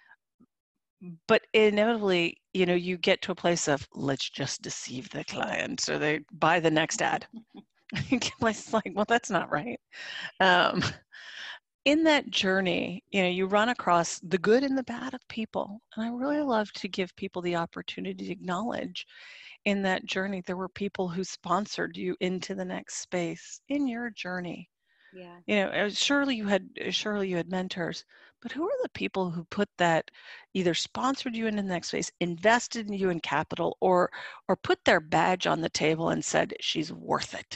but inevitably, you know, you get to a place of, let's just deceive the client so they buy the next ad. It's like, well, that's not right. Um, in that journey, you know, you run across the good and the bad of people. And I really Yeah. love to give people the opportunity to acknowledge in that journey, there were people who sponsored you into the next space in your journey. Yeah. You know, uh, surely you had, uh, surely you had mentors, but who are the people who put that, either sponsored you into the next space, invested in you in capital, or, or put their badge on the table and said, she's worth it?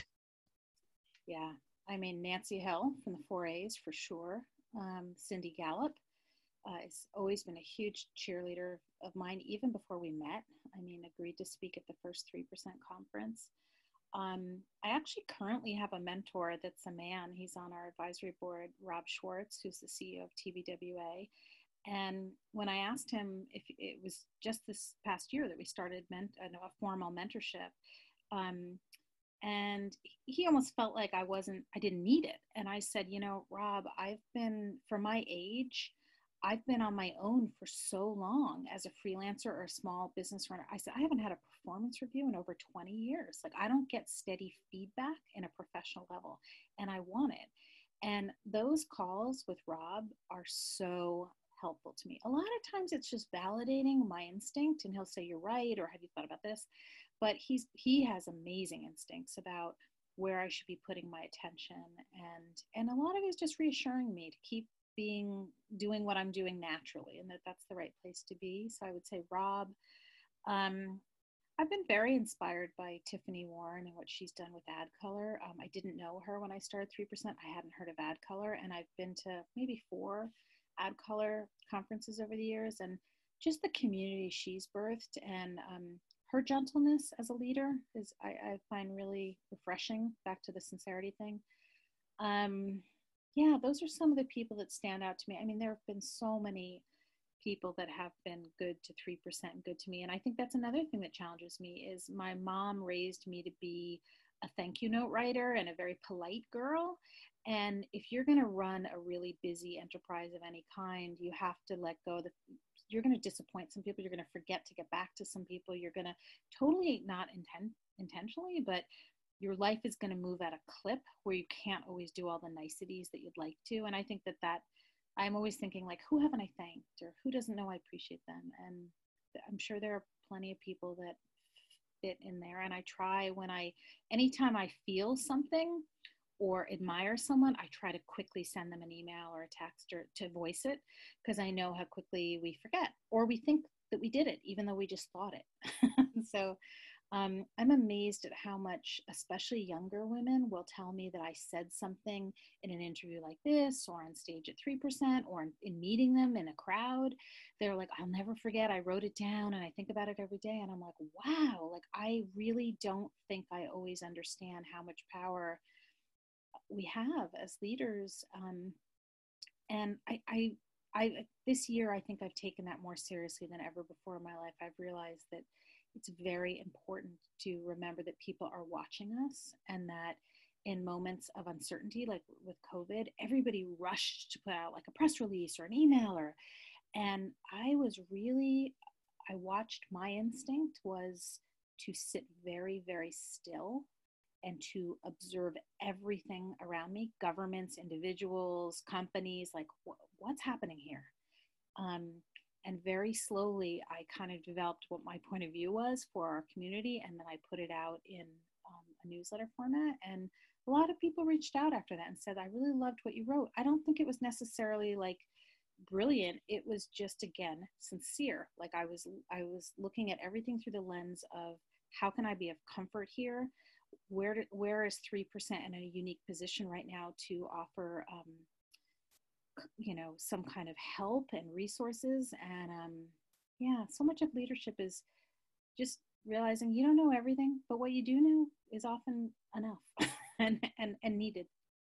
Yeah. I mean, Nancy Hill from the four A's for sure. Um, Cindy Gallup uh, has always been a huge cheerleader of mine, even before we met. I mean, agreed to speak at the first three percent conference. Um, I actually currently have a mentor that's a man. He's on our advisory board, Rob Schwartz, who's the C E O of T B W A. And when I asked him if it was just this past year that we started ment- a formal mentorship, um, and he almost felt like I wasn't, I didn't need it. And I said, you know, Rob, I've been, for my age, I've been on my own for so long as a freelancer or a small business runner. I said, I haven't had a performance review in over twenty years. Like, I don't get steady feedback in a professional level, and I want it. And those calls with Rob are so helpful to me. A lot of times it's just validating my instinct, and he'll say, you're right, or have you thought about this? But he's he has amazing instincts about where I should be putting my attention, and and a lot of it is just reassuring me to keep being doing what I'm doing naturally, and that that's the right place to be. So I would say Rob. Um, I've been very inspired by Tiffany Warren and what she's done with AdColor. Um, I didn't know her when I started three percent. I hadn't heard of AdColor, and I've been to maybe four AdColor conferences over the years, and just the community she's birthed, and um, her gentleness as a leader is I, I find really refreshing. Back to the sincerity thing. Um, yeah, those are some of the people that stand out to me. I mean, there have been so many people that have been good to three percent and good to me. And I think that's another thing that challenges me is my mom raised me to be a thank you note writer and a very polite girl. And if you're going to run a really busy enterprise of any kind, you have to let go. The, you're going to disappoint some people. You're going to forget to get back to some people. You're going to totally not intent intentionally, but your life is going to move at a clip where you can't always do all the niceties that you'd like to. And I think that that I'm always thinking, like, who haven't I thanked, or who doesn't know I appreciate them? And I'm sure there are plenty of people that fit in there. And I try when I, anytime I feel something or admire someone, I try to quickly send them an email or a text or to voice it, because I know how quickly we forget or we think that we did it, even though we just thought it. So um, I'm amazed at how much, especially younger women, will tell me that I said something in an interview like this, or on stage at three percent, or in, in meeting them in a crowd. They're like, I'll never forget. I wrote it down and I think about it every day. And I'm like, wow, like, I really don't think I always understand how much power we have as leaders. Um, and I, I, I, this year, I think I've taken that more seriously than ever before in my life. I've realized that it's very important to remember that people are watching us, and that in moments of uncertainty, like with COVID, everybody rushed to put out like a press release or an email, or, and I was really, I watched, my instinct was to sit very, very still and to observe everything around me, governments, individuals, companies, like wh- what's happening here. Um, and very slowly, I kind of developed what my point of view was for our community, and then I put it out in um, a newsletter format. And a lot of people reached out after that and said, I really loved what you wrote. I don't think it was necessarily like brilliant. It was just, again, sincere. Like I was, I was looking at everything through the lens of how can I be of comfort here? Where, do, where is three percent in a unique position right now to offer, um, you know, some kind of help and resources. And um, yeah, so much of leadership is just realizing you don't know everything, but what you do know is often enough and, and, and needed.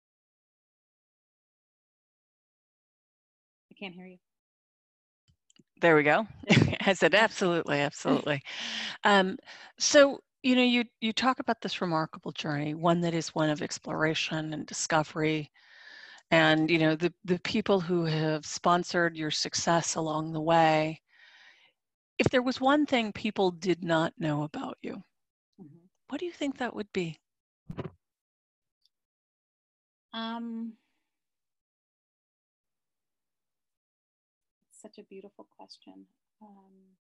I can't hear you. There we go. There I said, absolutely, absolutely. Um, so, you know, you, you talk about this remarkable journey, one that is one of exploration and discovery. And, you know, the, the people who have sponsored your success along the way, if there was one thing people did not know about you, mm-hmm. what do you think that would be? Um, such a beautiful question. Um,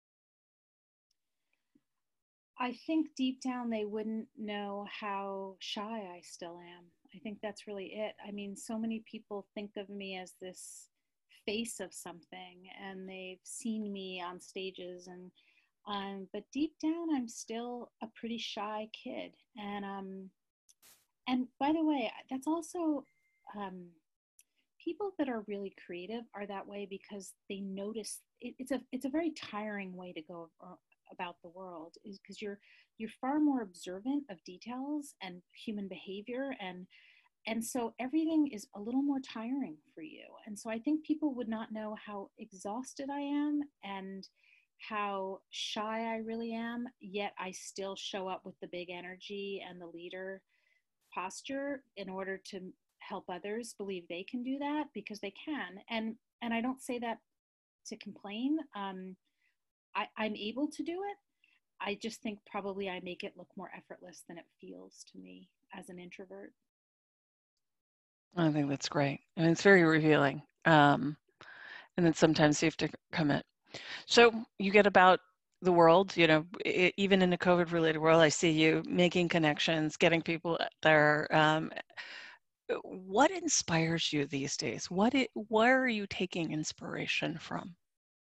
I think deep down they wouldn't know how shy I still am. I think that's really it. I mean, so many people think of me as this face of something, and they've seen me on stages, and um, but deep down I'm still a pretty shy kid. And um, and by the way, that's also um, people that are really creative are that way because they notice it, it's a it's a very tiring way to go about the world, is because you're you're far more observant of details and human behavior, and and so everything is a little more tiring for you. And so I think people would not know how exhausted I am and how shy I really am, yet I still show up with the big energy and the leader posture in order to help others believe they can do that, because they can. And and I don't say that to complain. Um, I, I'm able to do it. I just think probably I make it look more effortless than it feels to me as an introvert. I think that's great. And it's very revealing. Um, and then sometimes you have to commit. So you get about the world, you know, it, even in a COVID related world, I see you making connections, getting people there. Um, what inspires you these days? What it, where are you taking inspiration from?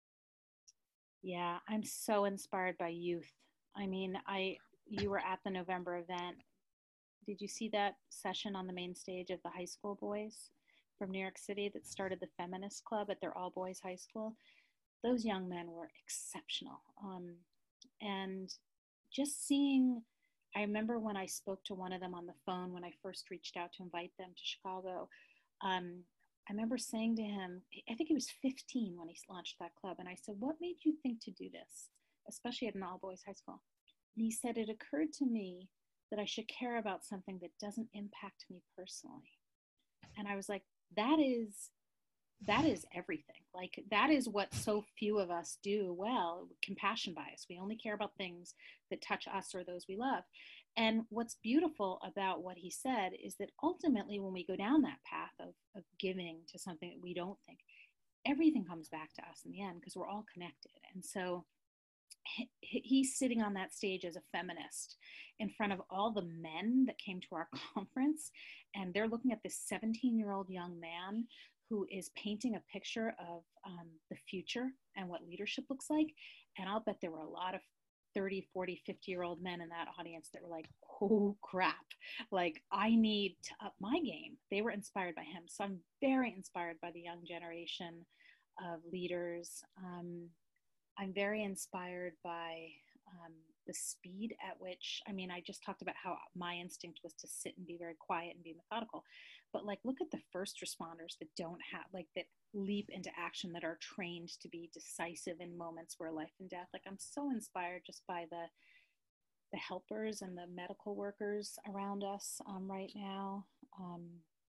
Yeah, I'm so inspired by youth. I mean, I you were at the November event. Did you see that session on the main stage of the high school boys from New York City that started the feminist club at their all boys high school? Those young men were exceptional. Um, and just seeing, I remember when I spoke to one of them on the phone when I first reached out to invite them to Chicago. Um, I remember saying to him, I think he was fifteen when he launched that club. And I said, what made you think to do this, especially at an all boys high school? And he said, it occurred to me that I should care about something that doesn't impact me personally. And I was like, that is, that is everything. Like, that is what so few of us do well. Compassion bias. We only care about things that touch us or those we love. And what's beautiful about what he said is that ultimately when we go down that path of, of giving to something that we don't think, everything comes back to us in the end because we're all connected. And so he, he's sitting on that stage as a feminist in front of all the men that came to our conference, and they're looking at this seventeen year old young man who is painting a picture of um, the future and what leadership looks like. And I'll bet there were a lot of thirty, forty, fifty year old men in that audience that were like, oh crap, like I need to up my game. They were inspired by him. So I'm very inspired by the young generation of leaders. Um, I'm very inspired by um, the speed at which, I mean, I just talked about how my instinct was to sit and be very quiet and be methodical, but like, look at the first responders that don't have, like, that leap into action, that are trained to be decisive in moments where life and death. Like, I'm so inspired just by the, the helpers and the medical workers around us um, right now. Um,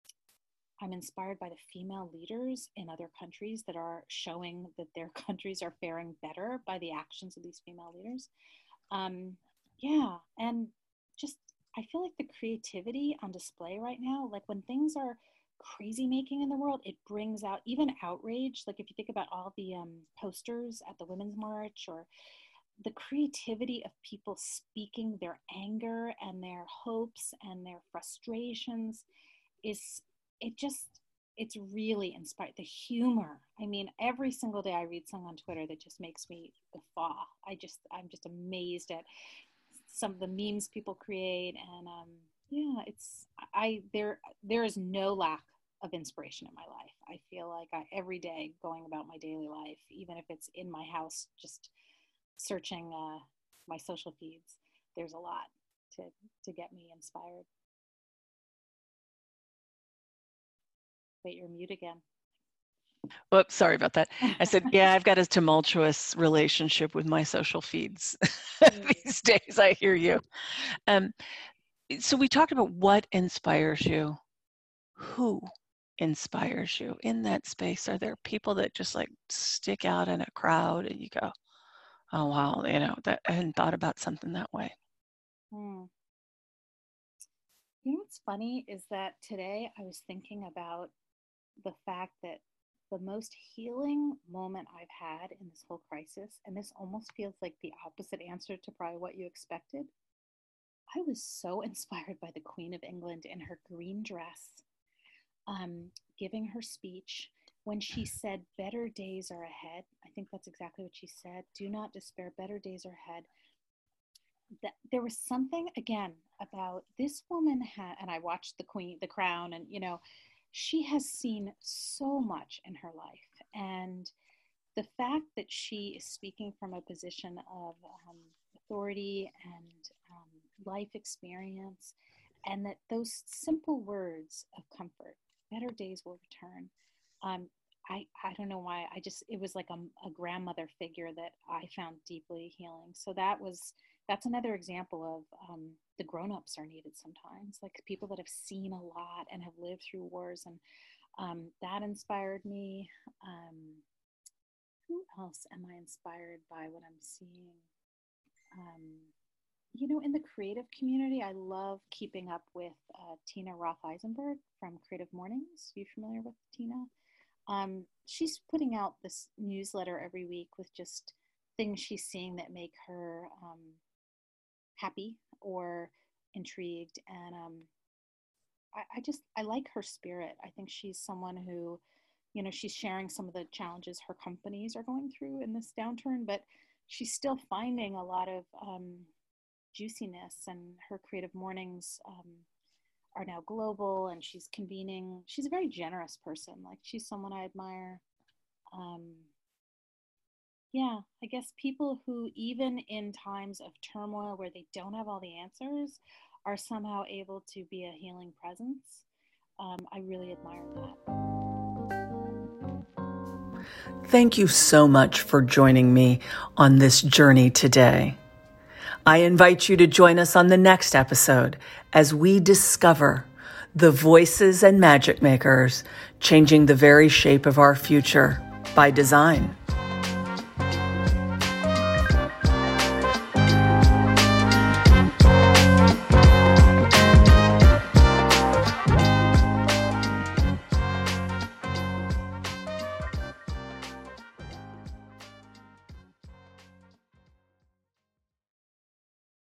I'm inspired by the female leaders in other countries that are showing that their countries are faring better by the actions of these female leaders. Um, yeah, and just, I feel like the creativity on display right now, like when things are crazy making in the world, it brings out even outrage. Like if you think about all the um, posters at the Women's March, or the creativity of people speaking their anger and their hopes and their frustrations is, it just, it's really inspired. The humor. I mean, every single day I read something on Twitter that just makes me guffaw. I just, I'm just amazed at some of the memes people create. And um, yeah, it's, I, there, there is no lack of inspiration in my life. I feel like I, every day going about my daily life, even if it's in my house, just searching uh, my social feeds, there's a lot to, to get me inspired. Wait, you're mute again. Whoops, sorry about that. I said, yeah, I've got a tumultuous relationship with my social feeds these days. I hear you. Um, so we talked about what inspires you. Who inspires you in that space? Are there people that just like stick out in a crowd and you go, oh, wow, you know, that I hadn't thought about something that way? Hmm. You know what's funny is that today I was thinking about the fact that the most healing moment I've had in this whole crisis, and this almost feels like the opposite answer to probably what you expected. I was so inspired by the Queen of England in her green dress, um, giving her speech when she said, better days are ahead. I think that's exactly what she said. Do not despair, better days are ahead. That there was something, again, about this woman had, and I watched the Queen, the Crown, and, you know, she has seen so much in her life. And the fact that she is speaking from a position of um, authority and um, life experience, and that those simple words of comfort, better days will return. Um, I, I don't know why, I just, it was like a, a grandmother figure that I found deeply healing. So that was, that's another example of um, the grown-ups are needed sometimes, like people that have seen a lot and have lived through wars. And um, that inspired me. Um, who else am I inspired by what I'm seeing? Um, you know, in the creative community, I love keeping up with uh, Tina Roth Eisenberg from Creative Mornings. Are you familiar with Tina? Um, she's putting out this newsletter every week with just things she's seeing that make her um, happy or intrigued. And um, I, I just, I like her spirit. I think she's someone who, you know, she's sharing some of the challenges her companies are going through in this downturn, but she's still finding a lot of um, juiciness, and her Creative Mornings um, are now global, and she's convening. She's a very generous person. Like, she's someone I admire. Um, yeah, I guess people who, even in times of turmoil where they don't have all the answers, are somehow able to be a healing presence. Um, I really admire that. Thank you so much for joining me on this journey today. I invite you to join us on the next episode as we discover the voices and magic makers changing the very shape of our future by design.